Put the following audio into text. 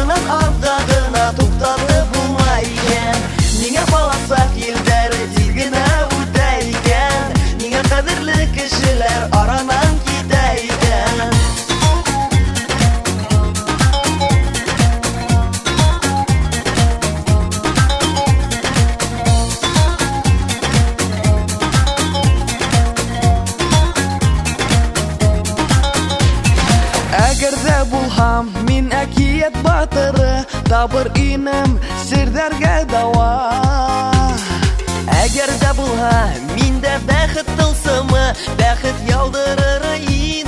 артынан алда гына тукталып булмай икән. Нигә баласак елдәре тиз генә үтә икән? Нигә кадерле кешеләр аранан китә икән? Әгәр дә булһам мин әкият батыры, табыр инем серләргә дава. Әгәр дә булһа миндә бәхет тылсымы, бәхет яудырыр